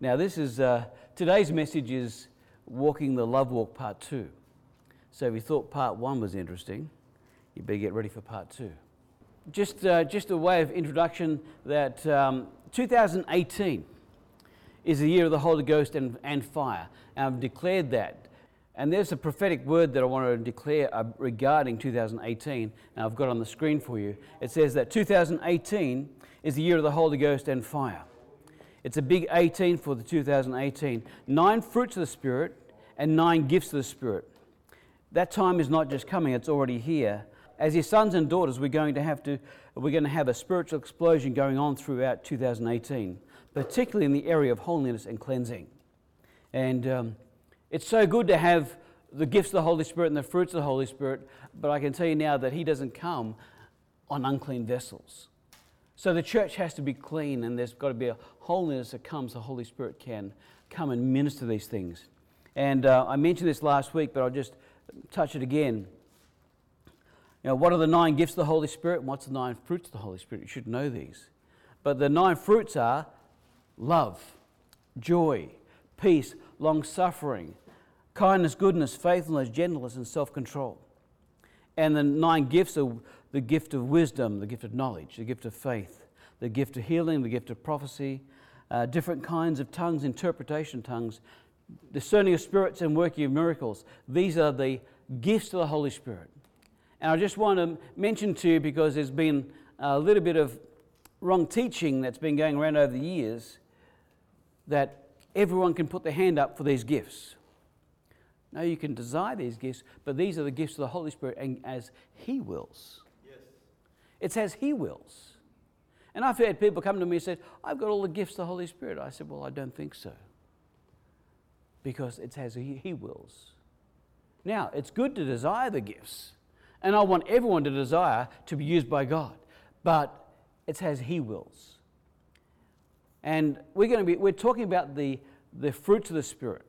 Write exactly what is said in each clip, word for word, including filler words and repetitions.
Now, this is uh, today's message is Walking the Love Walk Part Two. So, if you thought Part One was interesting, you better get ready for Part Two. Just, uh, just a way of introduction that um, two thousand eighteen is the year of the Holy Ghost and, and fire. And I've declared that. And there's a prophetic word that I want to declare uh, regarding two thousand eighteen, and I've got on the screen for you. It says that two thousand eighteen is the year of the Holy Ghost and fire. It's a big eighteen for the two thousand eighteen. Nine fruits of the Spirit and nine gifts of the Spirit. That time is not just coming, it's already here. As your sons and daughters, we're going to have to, we're going to have a spiritual explosion going on throughout two thousand eighteen, particularly in the area of holiness and cleansing. And um, it's so good to have the gifts of the Holy Spirit and the fruits of the Holy Spirit, but I can tell you now that He doesn't come on unclean vessels. So the church has to be clean, and there's got to be a holiness that comes. The Holy Spirit can come and minister these things. And uh, I mentioned this last week, but I'll just touch it again. You know, what are the nine gifts of the Holy Spirit, and what's the nine fruits of the Holy Spirit? You should know these. But the nine fruits are love, joy, peace, long-suffering, kindness, goodness, faithfulness, gentleness, and self-control. And the nine gifts are the gift of wisdom, the gift of knowledge, the gift of faith, the gift of healing, the gift of prophecy, uh, different kinds of tongues, interpretation of tongues, discerning of spirits and working of miracles. These are the gifts of the Holy Spirit. And I just want to mention to you, because there's been a little bit of wrong teaching that's been going around over the years, that everyone can put their hand up for these gifts. No, you can desire these gifts, but these are the gifts of the Holy Spirit, and as He wills. Yes. It's as He wills. And I've had people come to me and said, I've got all the gifts of the Holy Spirit. I said, well, I don't think so. Because it's as He, he wills. Now, it's good to desire the gifts, and I want everyone to desire to be used by God, but it's as He wills. And we're going to be, we're talking about the, the fruits of the Spirit.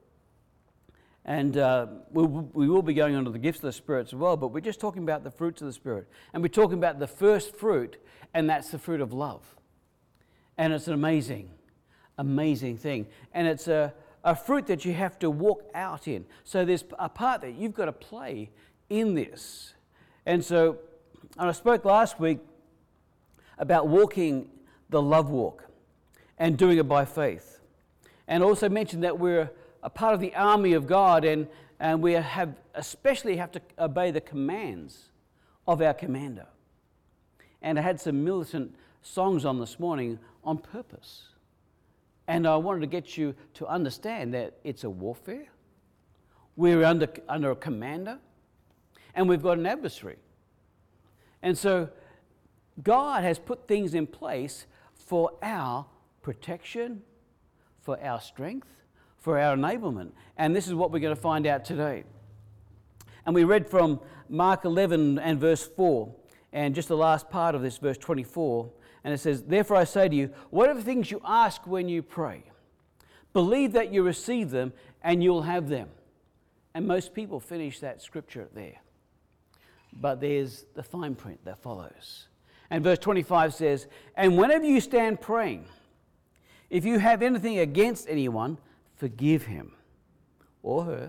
And uh, we, we will be going on to the gifts of the Spirit as well, but we're just talking about the fruits of the Spirit. And we're talking about the first fruit, and that's the fruit of love. And it's an amazing, amazing thing. And it's a, a fruit that you have to walk out in. So there's a part that you've got to play in this. And so, and I spoke last week about walking the love walk and doing it by faith. And also mentioned that we're a part of the army of God, and, and we have especially have to obey the commands of our commander. And I had some militant songs on this morning on purpose. And I wanted to get you to understand that it's a warfare. We're under, under a commander, and we've got an adversary. And so God has put things in place for our protection, for our strength, for our enablement. And this is what we're going to find out today. And we read from Mark eleven and verse four, and just the last part of this, verse twenty-four, and it says, therefore I say to you, whatever things you ask when you pray, believe that you receive them and you'll have them. And most people finish that scripture there. But there's the fine print that follows. And verse twenty-five says, and whenever you stand praying, if you have anything against anyone, forgive him or her.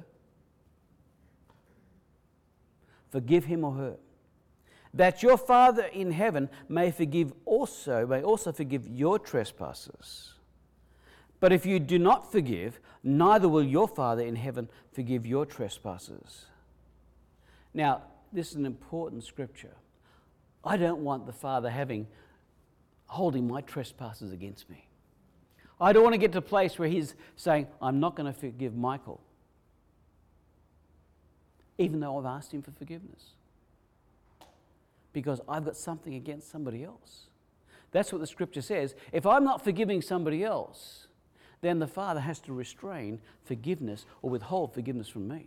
Forgive him or her. That your Father in heaven may forgive also, may also forgive your trespasses. But if you do not forgive, neither will your Father in heaven forgive your trespasses. Now, this is an important scripture. I don't want the Father having, holding my trespasses against me. I don't want to get to a place where He's saying, I'm not going to forgive Michael, even though I've asked him for forgiveness, because I've got something against somebody else. That's what the scripture says. If I'm not forgiving somebody else, then the Father has to restrain forgiveness or withhold forgiveness from me.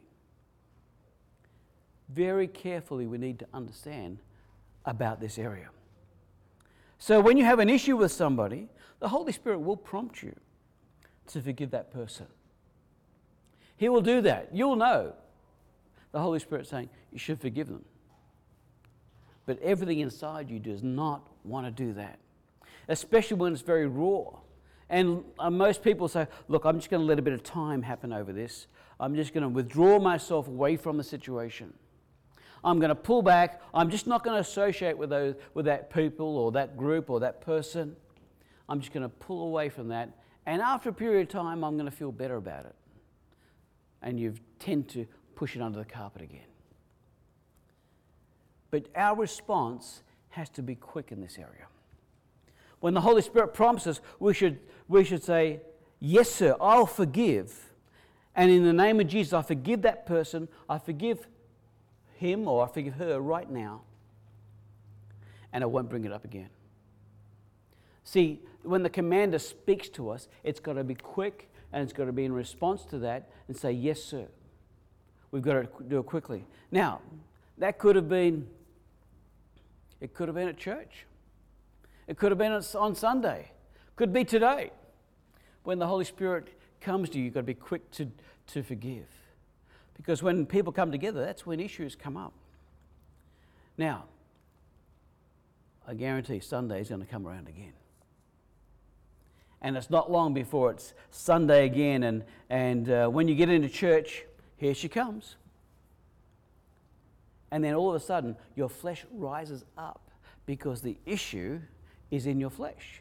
Very carefully we need to understand about this area. So when you have an issue with somebody, the Holy Spirit will prompt you to forgive that person. He will do that. You'll know. The Holy Spirit saying, you should forgive them. But everything inside you does not want to do that. Especially when it's very raw And uh, most people say, look, I'm just going to let a bit of time happen over this. I'm just going to withdraw myself away from the situation. I'm going to pull back. I'm just not going to associate with those, with that people or that group or that person. I'm just going to pull away from that. And after a period of time, I'm going to feel better about it. And you tend to push it under the carpet again. But our response has to be quick in this area. When the Holy Spirit prompts us, we should, we should say, yes, sir, I'll forgive. And in the name of Jesus, I forgive that person. I forgive him or I forgive her right now. And I won't bring it up again. See, when the commander speaks to us, it's got to be quick and it's got to be in response to that and say, yes, sir. We've got to do it quickly. Now, that could have been, it could have been at church. It could have been on Sunday. Could be today. When the Holy Spirit comes to you, you've got to be quick to, to forgive. Because when people come together, that's when issues come up. Now, I guarantee Sunday is going to come around again. And it's not long before it's Sunday again, and, and uh, when you get into church, here she comes. And then all of a sudden, your flesh rises up because the issue is in your flesh.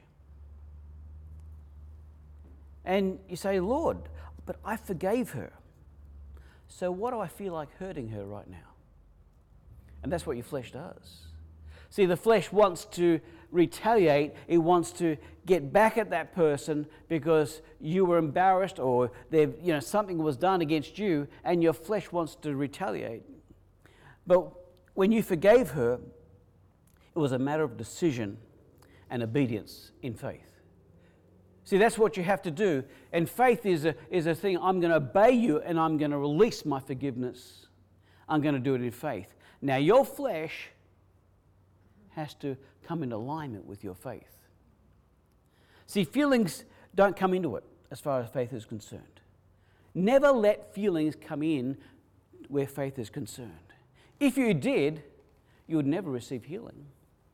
And you say, Lord, but I forgave her. So what do I feel like hurting her right now? And that's what your flesh does. See, the flesh wants to retaliate. It wants to get back at that person because you were embarrassed or you know something was done against you, and your flesh wants to retaliate. But when you forgave her, it was a matter of decision and obedience in faith. See, that's what you have to do. And faith is a, is a thing, I'm going to obey you and I'm going to release my forgiveness. I'm going to do it in faith. Now, your flesh has to come in alignment with your faith. See, feelings don't come into it as far as faith is concerned. Never let feelings come in where faith is concerned. If you did, you would never receive healing.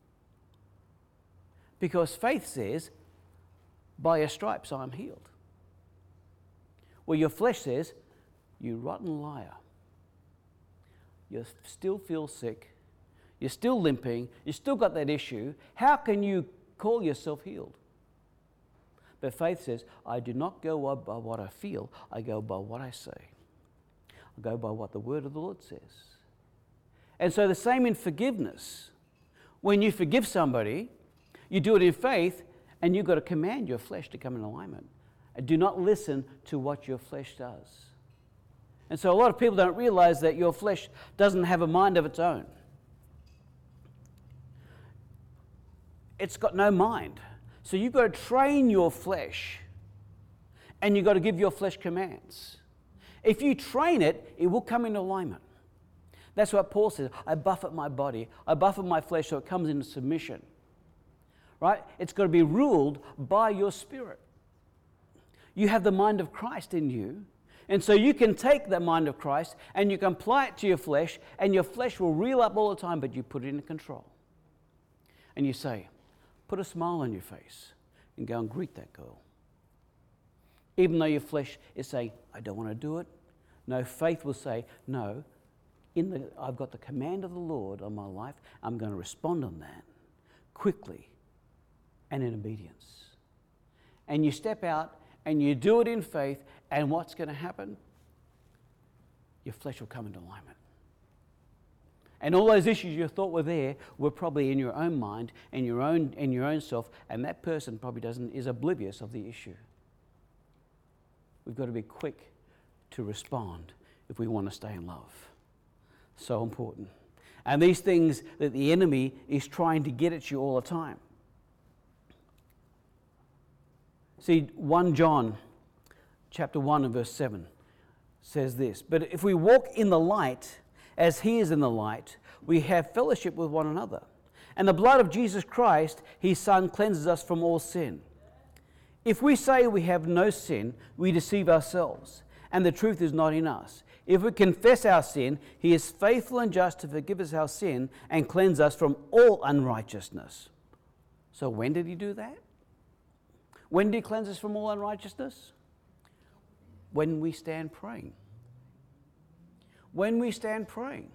Because faith says, by your stripes I am healed. Well, your flesh says, you rotten liar. You still feel sick. You're still limping. You still got that issue. How can you call yourself healed? But faith says, I do not go by what I feel. I go by what I say. I go by what the word of the Lord says. And so the same in forgiveness. When you forgive somebody, you do it in faith, and you've got to command your flesh to come in alignment. And do not listen to what your flesh does. And so a lot of people don't realize that your flesh doesn't have a mind of its own. It's got no mind. So you've got to train your flesh, and you've got to give your flesh commands. If you train it, it will come in alignment. That's what Paul says. I buffet my body. I buffet my flesh so it comes into submission. Right? It's got to be ruled by your spirit. You have the mind of Christ in you. And so you can take that mind of Christ and you can apply it to your flesh, and your flesh will reel up all the time, but you put it in control. And you say, put a smile on your face and go and greet that girl. Even though your flesh is saying, I don't want to do it. No, faith will say, no, in the, I've got the command of the Lord on my life. I'm going to respond on that quickly and in obedience. And you step out and you do it in faith, and what's going to happen? Your flesh will come into alignment. And all those issues you thought were there were probably in your own mind and your own in your own self, and that person probably doesn't is oblivious of the issue. We've got to be quick to respond if we want to stay in love. So important. And these things that the enemy is trying to get at you all the time. See, First John chapter one and verse seven says this, but if we walk in the light as he is in the light, we have fellowship with one another. And the blood of Jesus Christ, his Son, cleanses us from all sin. If we say we have no sin, we deceive ourselves, and the truth is not in us. If we confess our sin, he is faithful and just to forgive us our sin and cleanse us from all unrighteousness. So when did he do that? When do you cleanse us from all unrighteousness? When we stand praying. When we stand praying.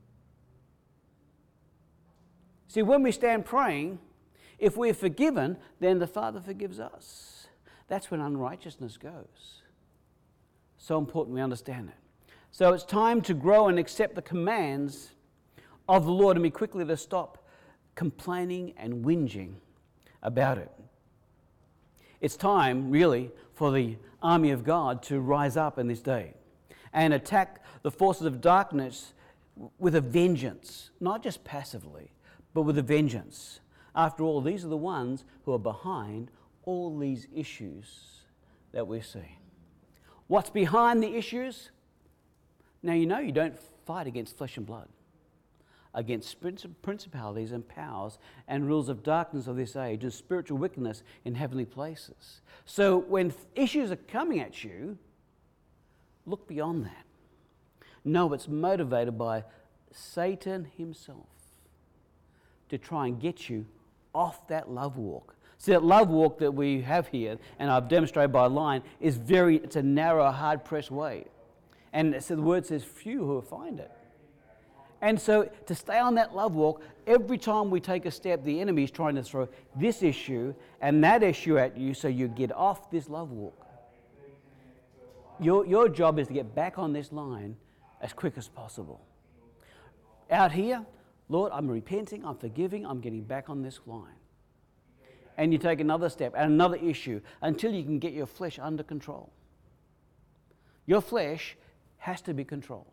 See, when we stand praying, if we're forgiven, then the Father forgives us. That's when unrighteousness goes. So important we understand it. So it's time to grow and accept the commands of the Lord and be quickly to stop complaining and whinging about it. It's time, really, for the army of God to rise up in this day and attack the forces of darkness with a vengeance, not just passively, but with a vengeance. After all, these are the ones who are behind all these issues that we're seeing. What's behind the issues? Now, you know you don't fight against flesh and blood, against principalities and powers and rules of darkness of this age and spiritual wickedness in heavenly places. So when issues are coming at you, look beyond that. No, it's motivated by Satan himself to try and get you off that love walk. See, that love walk that we have here, and I've demonstrated by a line, is very, it's a narrow, hard-pressed way. And so the word says few who will find it. And so to stay on that love walk, every time we take a step, the enemy is trying to throw this issue and that issue at you so you get off this love walk. Your, your job is to get back on this line as quick as possible. Out here, Lord, I'm repenting, I'm forgiving, I'm getting back on this line. And you take another step and another issue until you can get your flesh under control. Your flesh has to be controlled.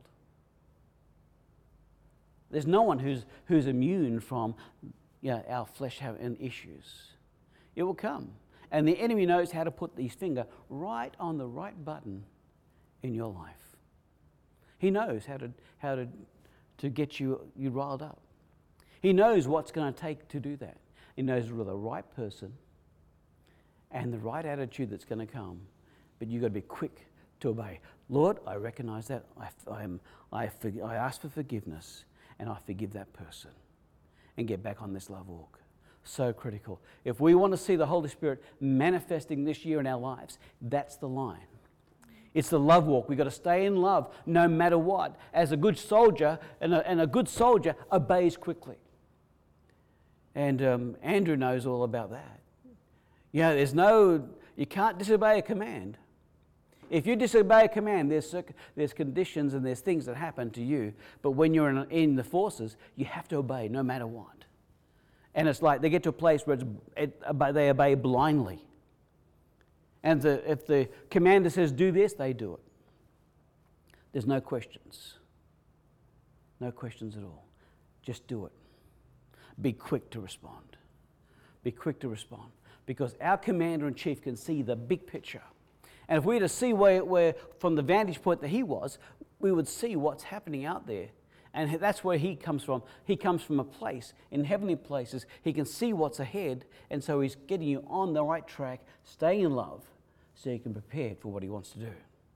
There's no one who's who's immune from you know, our flesh having issues. It will come. And the enemy knows how to put his finger right on the right button in your life. He knows how to how to, to get you, you riled up. He knows what's going to take to do that. He knows with the right person and the right attitude that's going to come. But you've got to be quick to obey. Lord, I recognize that. I, I, am, I, I ask for forgiveness. And I forgive that person and get back on this love walk. So critical. If we want to see the Holy Spirit manifesting this year in our lives, that's the line. It's the love walk. We've got to stay in love no matter what. As a good soldier, and a, and a good soldier obeys quickly. And um, Andrew knows all about that. You know, there's no, you can't disobey a command. If you disobey a command, there's, there's conditions and there's things that happen to you. But when you're in, in the forces, you have to obey no matter what. And it's like they get to a place where it's, it, they obey blindly. And the, if the commander says do this, they do it. There's no questions. No questions at all. Just do it. Be quick to respond. Be quick to respond. Because our commander-in-chief can see the big picture. And if we were to see where, where, from the vantage point that he was, we would see what's happening out there. And that's where he comes from. He comes from a place, in heavenly places. He can see what's ahead, and so he's getting you on the right track, staying in love, so you can prepare for what he wants to do.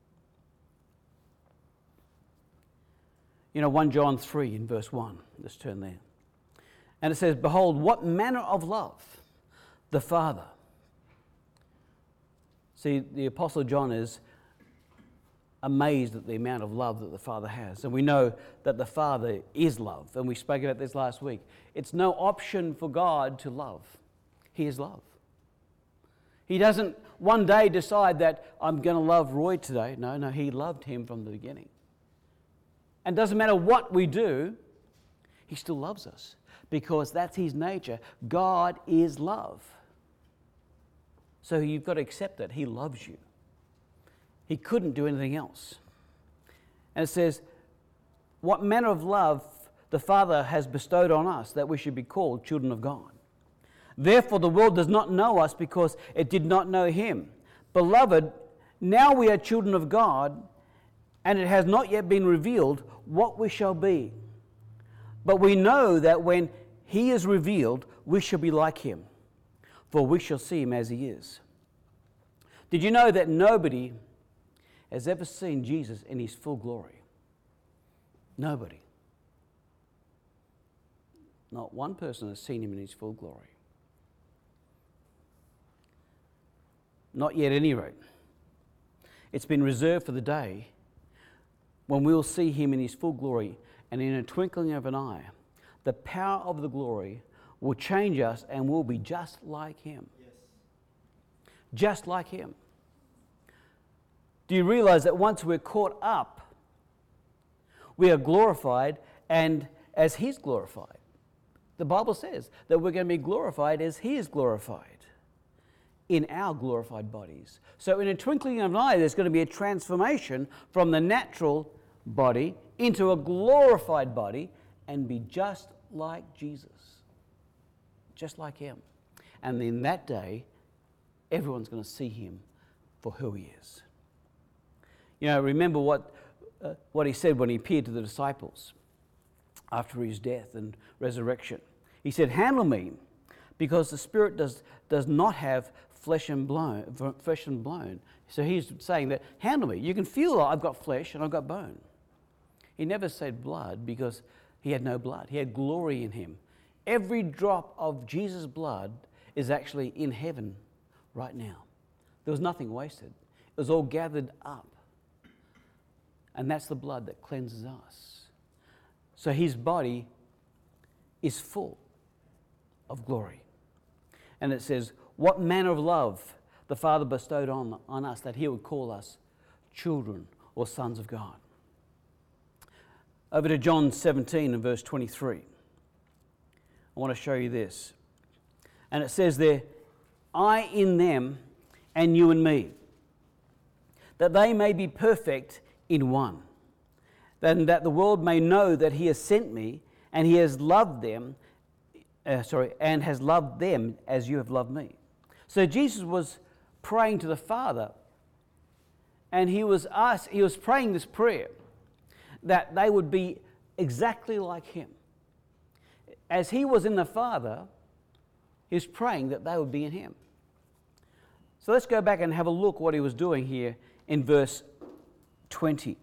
You know, First John three in verse one, let's turn there. And it says, behold, what manner of love the Father. See, the Apostle John is amazed at the amount of love that the Father has. And we know that the Father is love. And we spoke about this last week. It's no option for God to love. He is love. He doesn't one day decide that I'm going to love Roy today. No, no, he loved him from the beginning. And it doesn't matter what we do, he still loves us. Because that's his nature. God is love. So you've got to accept that he loves you. He couldn't do anything else. And it says, what manner of love the Father has bestowed on us, that we should be called children of God. Therefore the world does not know us because it did not know him. Beloved, now we are children of God, and it has not yet been revealed what we shall be. But we know that when he is revealed, we shall be like him, for we shall see him as he is. Did you know that nobody has ever seen Jesus in his full glory? Nobody. Not one person has seen him in his full glory. not yet at any rate. It's been reserved for the day when we'll see him in his full glory, and in a twinkling of an eye, the power of the glory will change us and we'll be just like him. Yes. Just like him. Do you realize that once we're caught up, we are glorified and as he's glorified? The Bible says that we're going to be glorified as he is glorified in our glorified bodies. So in a twinkling of an eye, there's going to be a transformation from the natural body into a glorified body and be just like Jesus. Just like him. And in that day, everyone's going to see him for who he is. You know, remember what, uh, what he said when he appeared to the disciples after his death and resurrection. He said, handle me, because the Spirit does, does not have flesh and, blown, flesh and bone. So he's saying that, handle me. You can feel I've got flesh and I've got bone. He never said blood because he had no blood. He had glory in him. Every drop of Jesus' blood is actually in heaven right now. There was nothing wasted. It was all gathered up. And that's the blood that cleanses us. So his body is full of glory. And it says, what manner of love the Father bestowed on, on us that he would call us children or sons of God. Over to John seventeen and verse twenty-three. I want to show you this. And it says there, I in them and you in me, that they may be perfect in one, and that the world may know that he has sent me and he has loved them, uh, sorry, and has loved them as you have loved me. So Jesus was praying to the Father, and he was asked, he was praying this prayer that they would be exactly like him. As he was in the Father, he was praying that they would be in him. So let's go back and have a look what he was doing here in verse twenty.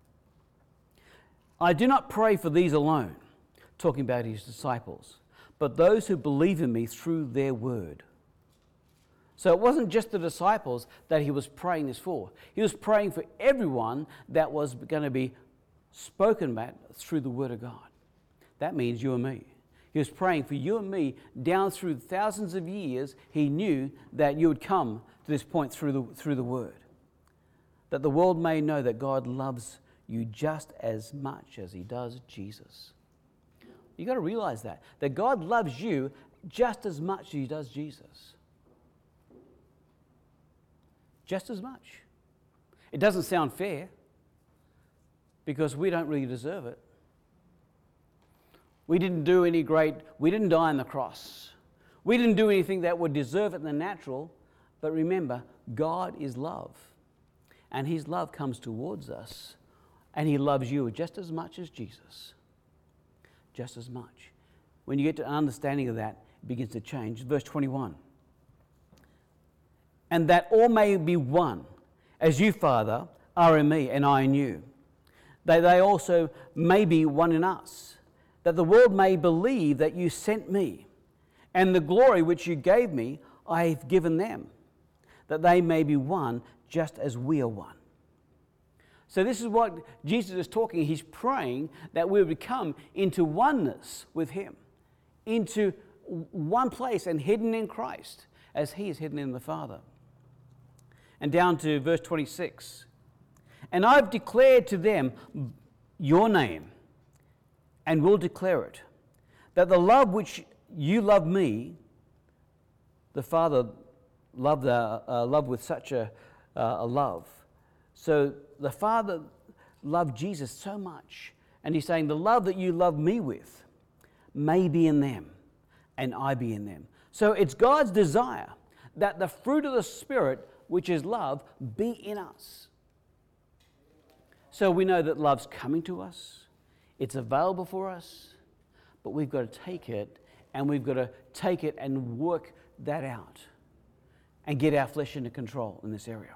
I do not pray for these alone, talking about his disciples, but those who believe in me through their word. So it wasn't just the disciples that he was praying this for. He was praying for everyone that was going to be spoken about through the word of God. That means you and me. He was praying for you and me down through thousands of years. He knew that you would come to this point through the, through the word. That the world may know that God loves you just as much as he does Jesus. You've got to realize that. That God loves you just as much as he does Jesus. Just as much. It doesn't sound fair because we don't really deserve it. We didn't do any great, we didn't die on the cross. We didn't do anything that would deserve it in the natural. But remember, God is love. And his love comes towards us. And he loves you just as much as Jesus. Just as much. When you get to an understanding of that, it begins to change. Verse twenty-one. And that all may be one, as you, Father, are in me and I in you. That they also may be one in us. That the world may believe that you sent me. And the glory which you gave me, I have given them. That they may be one just as we are one. So this is what Jesus is talking. He's praying that we would come into oneness with him. Into one place and hidden in Christ as he is hidden in the Father. And down to verse twenty-six. And I've declared to them your name and will declare it. That the love which you love me, the Father loved, uh, uh, loved with such a, uh, a love. So the Father loved Jesus so much. And he's saying the love that you love me with may be in them and I be in them. So it's God's desire that the fruit of the Spirit, which is love, be in us. So we know that love's coming to us. It's available for us. But we've got to take it, and we've got to take it and work that out and get our flesh into control in this area.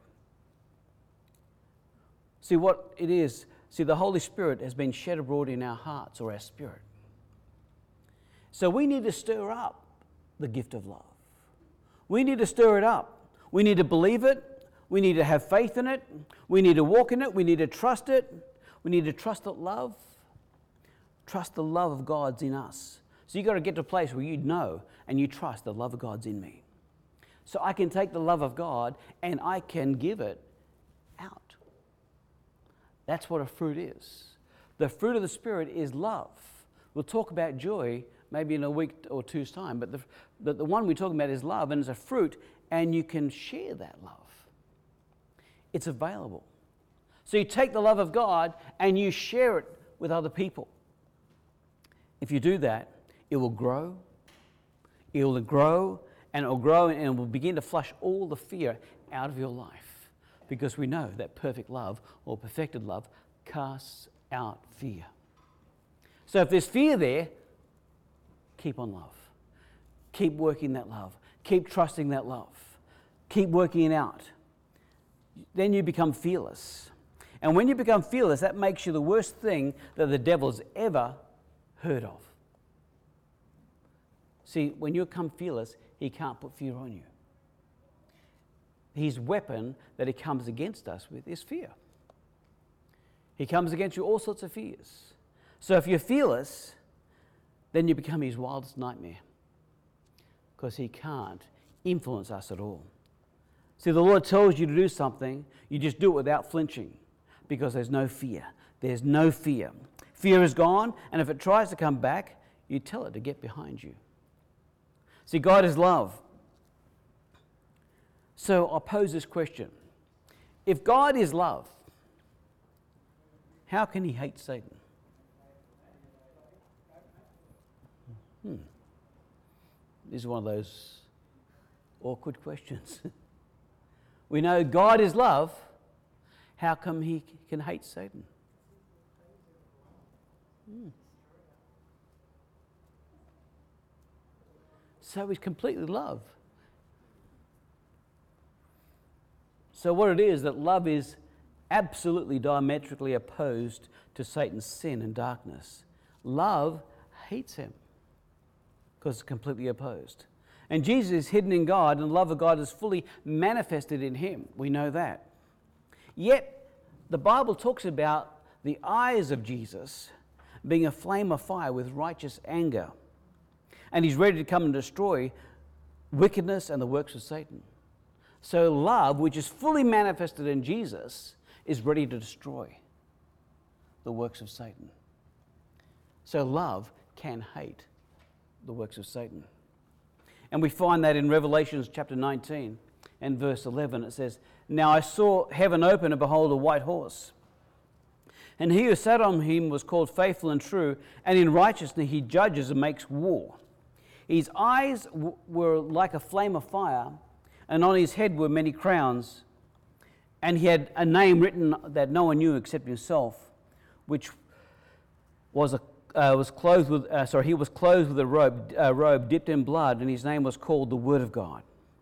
See what it is. See, the Holy Spirit has been shed abroad in our hearts or our spirit. So we need to stir up the gift of love. We need to stir it up. We need to believe it. We need to have faith in it. We need to walk in it. We need to trust it. We need to trust that love. Trust the love of God's in us. So you've got to get to a place where you know and you trust the love of God's in me. So I can take the love of God and I can give it out. That's what a fruit is. The fruit of the Spirit is love. We'll talk about joy maybe in a week or two's time, but the, but the one we're talking about is love, and it's a fruit, and you can share that love. It's available. So you take the love of God and you share it with other people. If you do that, it will grow, it will grow, and it will grow, and it will begin to flush all the fear out of your life. Because we know that perfect love, or perfected love, casts out fear. So if there's fear there, keep on love. Keep working that love. Keep trusting that love. Keep working it out. Then you become fearless. And when you become fearless, that makes you the worst thing that the devil's ever heard of. See, when you become fearless, he can't put fear on you. His weapon that he comes against us with is fear. He comes against you all sorts of fears. So if you're fearless, then you become his wildest nightmare, because he can't influence us at all. See, the Lord tells you to do something, you just do it without flinching, because there's no fear. There's no fear. Fear is gone, and if it tries to come back, you tell it to get behind you. See, God is love. So I'll pose this question. If God is love, how can he hate Satan? Hmm. This is one of those awkward questions. We know God is love. How come he can hate Satan? Hmm. So he's completely love. So what it is, that love is absolutely diametrically opposed to Satan's sin and darkness. Love hates him because it's completely opposed. And Jesus is hidden in God, and the love of God is fully manifested in him. We know that. Yet, the Bible talks about the eyes of Jesus being a flame of fire with righteous anger. And he's ready to come and destroy wickedness and the works of Satan. So love, which is fully manifested in Jesus, is ready to destroy the works of Satan. So love can hate the works of Satan. And we find that in Revelation chapter nineteen and verse eleven. It says, "Now I saw heaven open, and behold, a white horse. And he who sat on him was called Faithful and True, and in righteousness he judges and makes war. His eyes w- were like a flame of fire, and on his head were many crowns. And he had a name written that no one knew except himself, which was a uh, was clothed with uh, sorry he was clothed with a robe uh, robe dipped in blood, and his name was called the Word of God.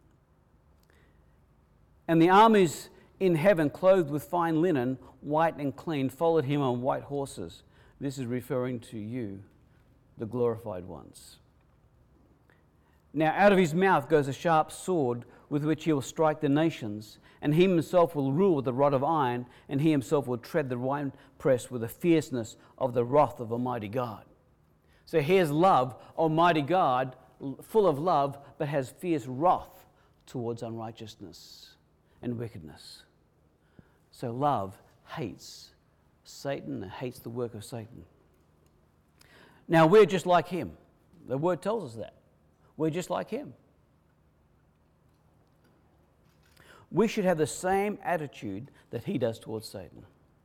And the armies in heaven, clothed with fine linen, white and clean, followed him on white horses." This is referring to you, the glorified ones. "Now out of his mouth goes a sharp sword, with which he will strike the nations, and he himself will rule with a rod of iron, and he himself will tread the winepress with the fierceness of the wrath of Almighty God." So here's love, Almighty God, full of love, but has fierce wrath towards unrighteousness and wickedness. So love hates Satan and hates the work of Satan. Now we're just like him. The Word tells us that. We're just like him. We should have the same attitude that he does towards Satan.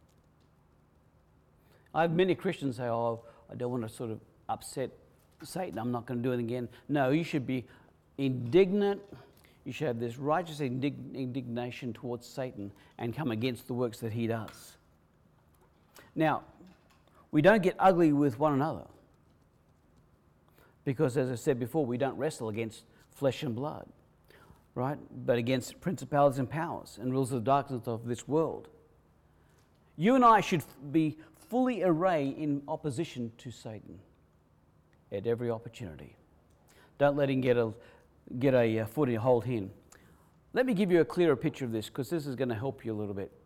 I have many Christians say, "Oh, I don't want to sort of upset Satan. I'm not going to do it again." No, you should be indignant. You should have this righteous indig- indignation towards Satan and come against the works that he does. Now, we don't get ugly with one another, because, as I said before, we don't wrestle against flesh and blood, right? But against principalities and powers and rulers of the darkness of this world. You and I should be fully arrayed in opposition to Satan at every opportunity. Don't let him get a get a foot in, hold him. Let me give you a clearer picture of this, because this is going to help you a little bit.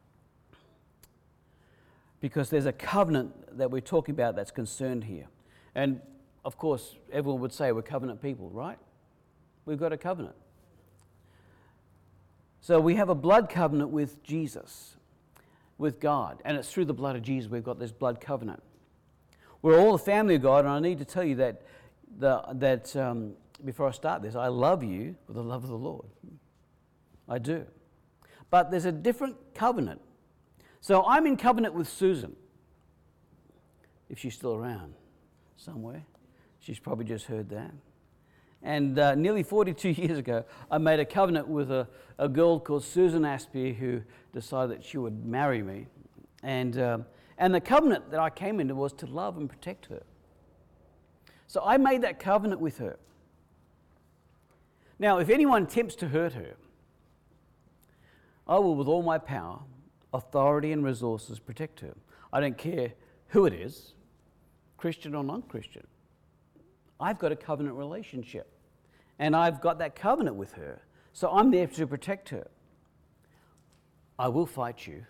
Because there's a covenant that we're talking about that's concerned here. And of course, everyone would say we're covenant people, right? We've got a covenant. So we have a blood covenant with Jesus, with God. And it's through the blood of Jesus we've got this blood covenant. We're all the family of God, and I need to tell you that, the, that um, before I start this, I love you with the love of the Lord. I do. But there's a different covenant. So I'm in covenant with Susan, if she's still around somewhere. She's probably just heard that. And uh, nearly forty-two years ago, I made a covenant with a, a girl called Susan Aspie, who decided that she would marry me. And, um, and the covenant that I came into was to love and protect her. So I made that covenant with her. Now, if anyone attempts to hurt her, I will, with all my power, authority and resources, protect her. I don't care who it is, Christian or non-Christian. I've got a covenant relationship, and I've got that covenant with her, so I'm there to protect her. I will fight you.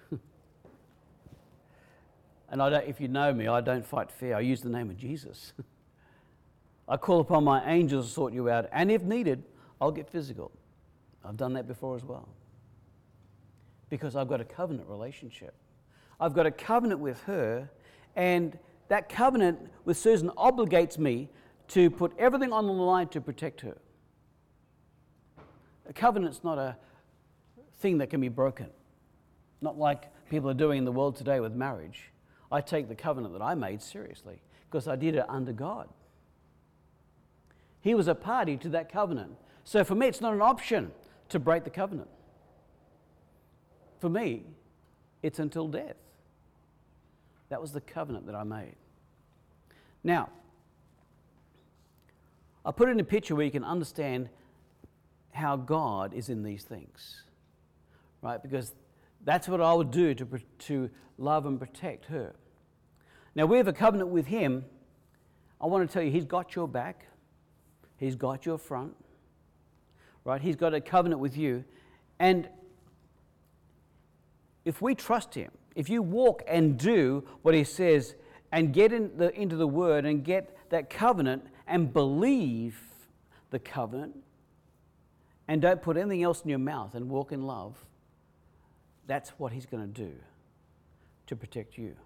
And I don't, if you know me, I don't fight fair. I use the name of Jesus. I call upon my angels to sort you out, and if needed, I'll get physical. I've done that before as well. Because I've got a covenant relationship. I've got a covenant with her, and that covenant with Susan obligates me to put everything on the line to protect her. A covenant's not a thing that can be broken. Not like people are doing in the world today with marriage. I take the covenant that I made seriously because I did it under God. He was a party to that covenant. So for me, it's not an option to break the covenant. For me, it's until death. That was the covenant that I made. Now, I put it in a picture where you can understand how God is in these things, right? Because that's what I would do to, to love and protect her. Now, we have a covenant with Him. I want to tell you, He's got your back. He's got your front, right? He's got a covenant with you. And if we trust Him, if you walk and do what He says and get in the, into the Word and get that covenant and believe the covenant and don't put anything else in your mouth and walk in love, that's what He's going to do to protect you.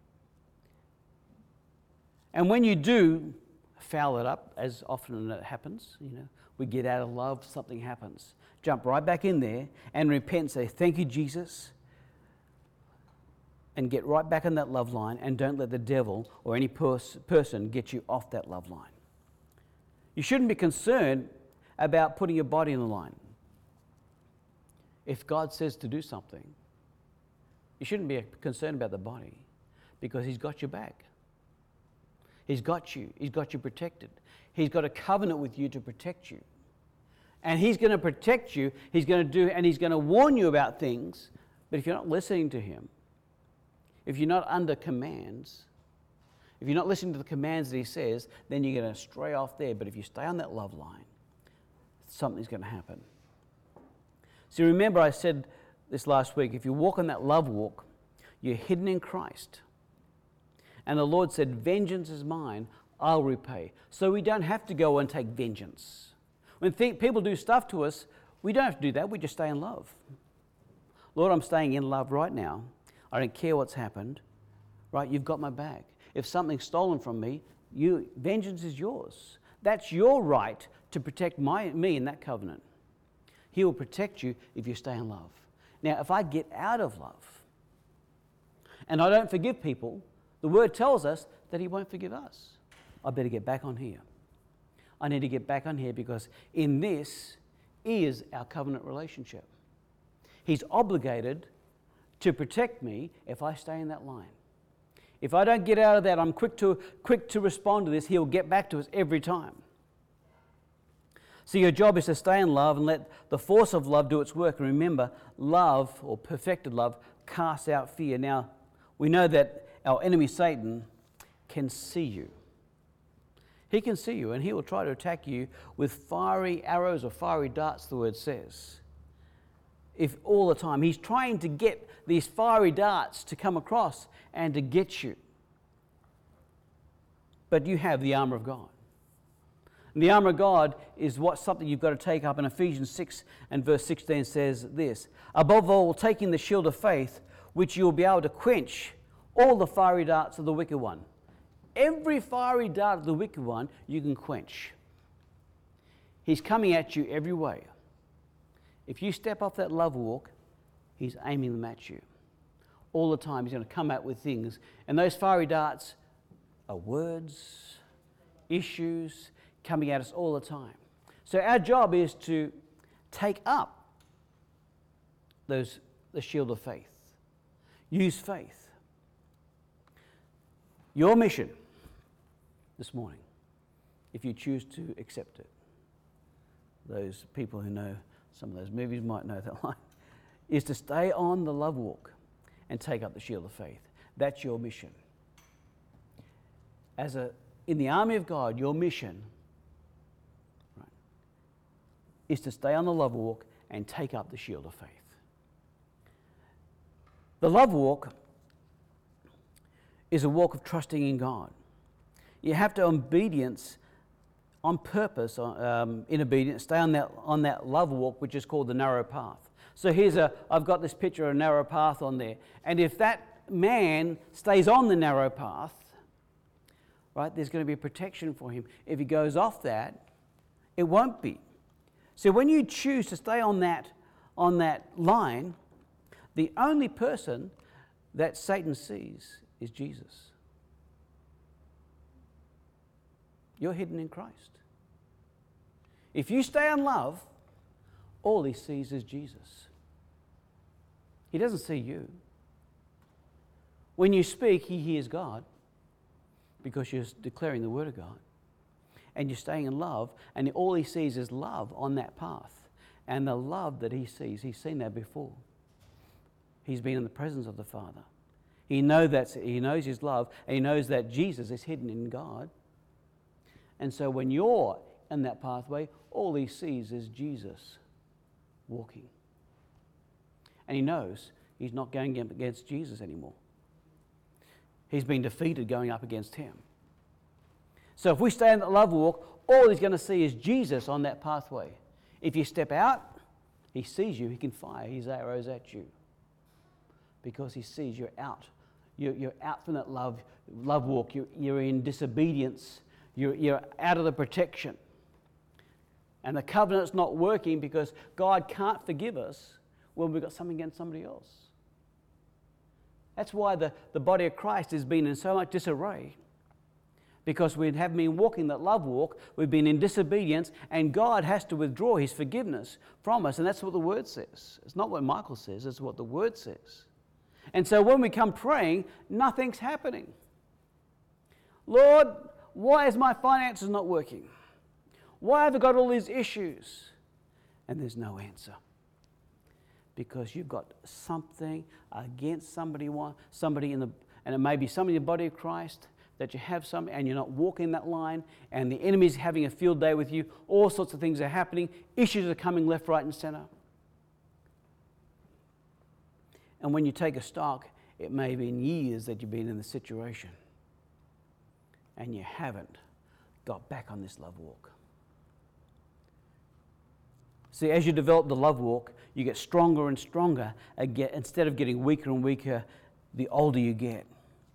And when you do foul it up, as often it happens, you know, we get out of love, something happens. Jump right back in there and repent, say, thank you, Jesus, and get right back on that love line, and don't let the devil or any pers- person get you off that love line. You shouldn't be concerned about putting your body in the line. If God says to do something, you shouldn't be concerned about the body, because He's got your back. He's got you. He's got you protected. He's got a covenant with you to protect you. And He's going to protect you. He's going to do, and He's going to warn you about things. But if you're not listening to Him, if you're not under commands, if you're not listening to the commands that He says, then you're going to stray off there. But if you stay on that love line, something's going to happen. So remember, I said this last week, if you walk on that love walk, you're hidden in Christ. And the Lord said, vengeance is mine, I'll repay. So we don't have to go and take vengeance. When th- people do stuff to us, we don't have to do that. We just stay in love. Lord, I'm staying in love right now. I don't care what's happened. Right? You've got my back. If something's stolen from me, you, vengeance is yours. That's your right to protect my, me in that covenant. He will protect you if you stay in love. Now, if I get out of love and I don't forgive people, the Word tells us that He won't forgive us. I better get back on here. I need to get back on here, because in this is our covenant relationship. He's obligated to protect me if I stay in that line. If I don't get out of that, I'm quick to, quick to respond to this. He'll get back to us every time. So your job is to stay in love and let the force of love do its work. And remember, love, or perfected love, casts out fear. Now, we know that our enemy Satan can see you. He can see you, and he will try to attack you with fiery arrows or fiery darts, the Word says. if all the time. He's trying to get these fiery darts to come across and to get you. But you have the armour of God. And the armour of God is what something you've got to take up. In Ephesians six and verse sixteen says this, above all, taking the shield of faith, which you will be able to quench all the fiery darts of the wicked one. Every fiery dart of the wicked one you can quench. He's coming at you every way. If you step off that love walk, he's aiming them at you. All the time he's going to come out with things. And those fiery darts are words, issues, coming at us all the time. So our job is to take up those the shield of faith. Use faith. Your mission this morning, if you choose to accept it, those people who know some of those movies might know that line, is to stay on the love walk and take up the shield of faith. That's your mission. As a in the army of God, your mission, right, is to stay on the love walk and take up the shield of faith. The love walk is a walk of trusting in God. You have to obedience on purpose, um, in obedience, stay on that on that love walk, which is called the narrow path. So here's a, I've got this picture of a narrow path on there. And if that man stays on the narrow path, right, there's going to be protection for him. If he goes off that, it won't be. So when you choose to stay on that, on that line, the only person that Satan sees is Jesus. You're hidden in Christ. If you stay on love, all he sees is Jesus. He doesn't see you. When you speak, he hears God because you're declaring the word of God. And you're staying in love, and all he sees is love on that path. And the love that he sees, he's seen that before. He's been in the presence of the Father. He knows that, he knows his love, and he knows that Jesus is hidden in God. And so when you're in that pathway, all he sees is Jesus walking. And he knows he's not going up against Jesus anymore. He's been defeated going up against him. So if we stay in the love walk, all he's going to see is Jesus on that pathway. If you step out, he sees you, he can fire his arrows at you. Because he sees you're out. You're, you're out from that love, love walk. You're, you're in disobedience. You're, you're out of the protection. And the covenant's not working because God can't forgive us when we've got something against somebody else. That's why the, the body of Christ has been in so much disarray. Because we haven't been walking that love walk, we've been in disobedience, and God has to withdraw his forgiveness from us. And that's what the word says. It's not what Michael says, it's what the word says. And so when we come praying, nothing's happening. Lord, why is my finances not working? Why have I got all these issues? And there's no answer. Because you've got something against somebody, somebody in the, and it may be somebody in the body of Christ, that you have some, and you're not walking that line, and the enemy's having a field day with you. All sorts of things are happening. Issues are coming left, right, and center. And when you take a stock, it may be in years that you've been in the situation, and you haven't got back on this love walk. See, as you develop the love walk, you get stronger and stronger. Again, instead of getting weaker and weaker, the older you get.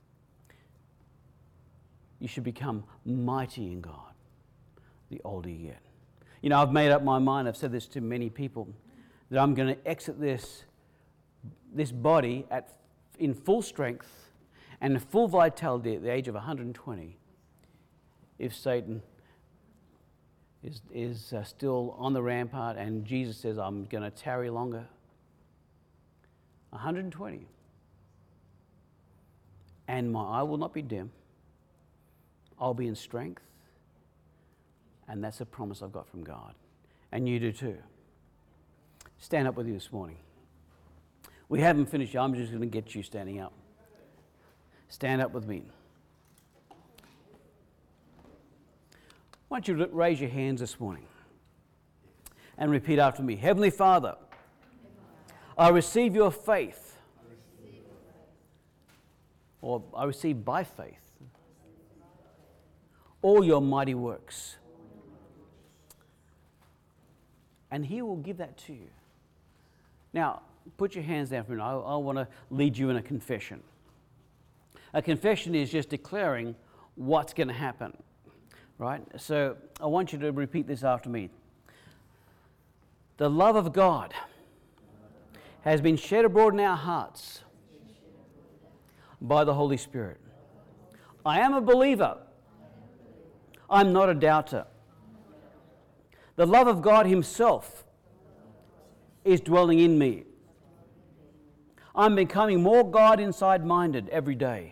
You should become mighty in God the older you get. You know, I've made up my mind, I've said this to many people, that I'm going to exit this, this body at, in full strength and full vitality at the age of one hundred twenty if Satan is, is uh, still on the rampart and Jesus says, I'm going to tarry longer. one hundred twenty. And my eye will not be dim. I'll be in strength. And that's a promise I've got from God. And you do too. Stand up with you this morning. We haven't finished. I'm just going to get you standing up. Stand up with me. Why don't you raise your hands this morning and repeat after me. Heavenly Father, I receive your faith. Or I receive by faith all your mighty works. And He will give that to you. Now, put your hands down for a minute. I, I want to lead you in a confession. A confession is just declaring what's going to happen, right? So I want you to repeat this after me. The love of God has been shed abroad in our hearts by the Holy Spirit. I am a believer. I'm not a doubter. The love of God Himself is dwelling in me. I'm becoming more God inside minded every day.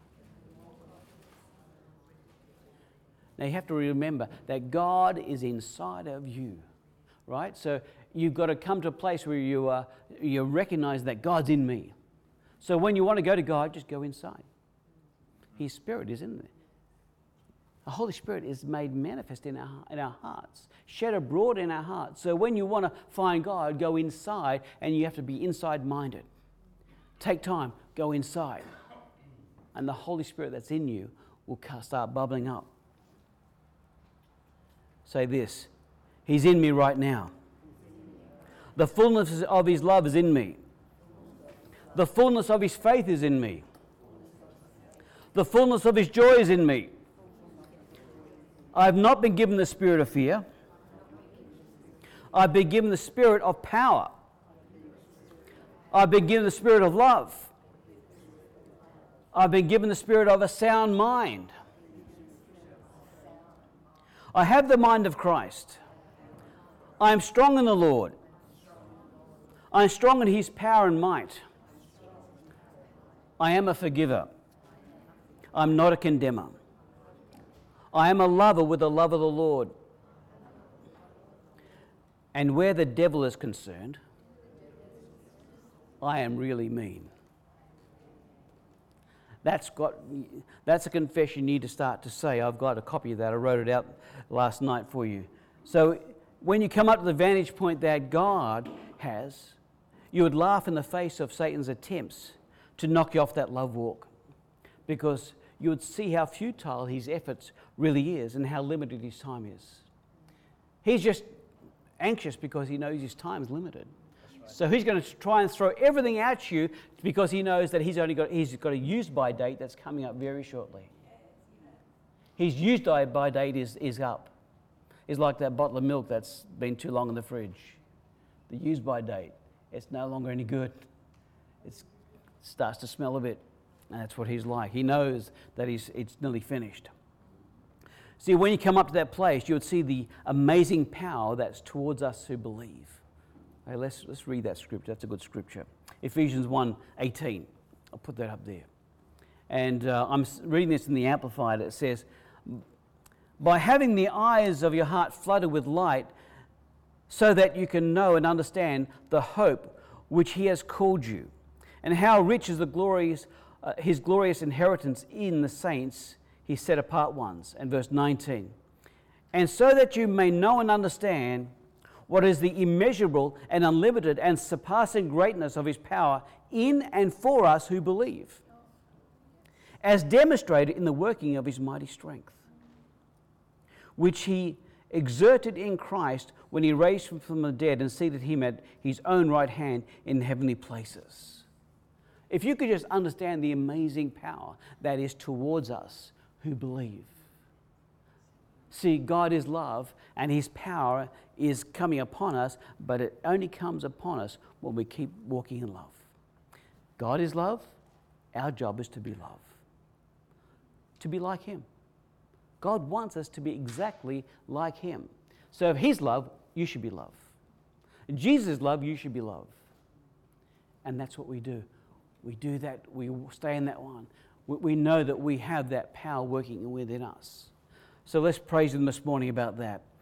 Now you have to remember that God is inside of you, right? So you've got to come to a place where you uh, you recognize that God's in me. So when you want to go to God, just go inside. His Spirit is in there. The Holy Spirit is made manifest in our, in our hearts, shed abroad in our hearts. So when you want to find God, go inside, and you have to be inside-minded. Take time, go inside. And the Holy Spirit that's in you will start bubbling up. Say this, He's in me right now. The fullness of His love is in me. The fullness of His faith is in me. The fullness of His joy is in me. I have not been given the spirit of fear. I've been given the spirit of power. I've been given the spirit of love. I've been given the spirit of a sound mind. I have the mind of Christ. I am strong in the Lord. I am strong in His power and might. I am a forgiver. I'm not a condemner. I am a lover with the love of the Lord. And where the devil is concerned, I am really mean. That's got, that's a confession you need to start to say. I've got a copy of that. I wrote it out last night for you. So when you come up to the vantage point that God has, you would laugh in the face of Satan's attempts to knock you off that love walk, because you would see how futile his efforts really is and how limited his time is. He's just anxious because he knows his time is limited. Right. So he's going to try and throw everything at you because he knows that he's only got he's got a use-by date that's coming up very shortly. His use-by date is, is up. It's like that bottle of milk that's been too long in the fridge. The use-by date, it's no longer any good. It's, it starts to smell a bit. And that's what he's like. He knows that he's, it's nearly finished. See, when you come up to that place, you would see the amazing power that's towards us who believe. Okay, let's, let's read that scripture. That's a good scripture. Ephesians one eighteen. I'll put that up there. And uh, I'm reading this in the Amplified. It says, by having the eyes of your heart flooded with light, so that you can know and understand the hope which He has called you, and how rich is the glorious Uh, his glorious inheritance in the saints, His set apart ones. And verse nineteen. And so that you may know and understand what is the immeasurable and unlimited and surpassing greatness of His power in and for us who believe, as demonstrated in the working of His mighty strength, which He exerted in Christ when He raised Him from the dead and seated Him at His own right hand in heavenly places. If you could just understand the amazing power that is towards us who believe. See, God is love, and His power is coming upon us, but it only comes upon us when we keep walking in love. God is love. Our job is to be love. To be like Him. God wants us to be exactly like Him. So if He's love, you should be love. Jesus' love, you should be love. And that's what we do. We do that, we stay in that one. We know that we have that power working within us. So let's praise Him this morning about that.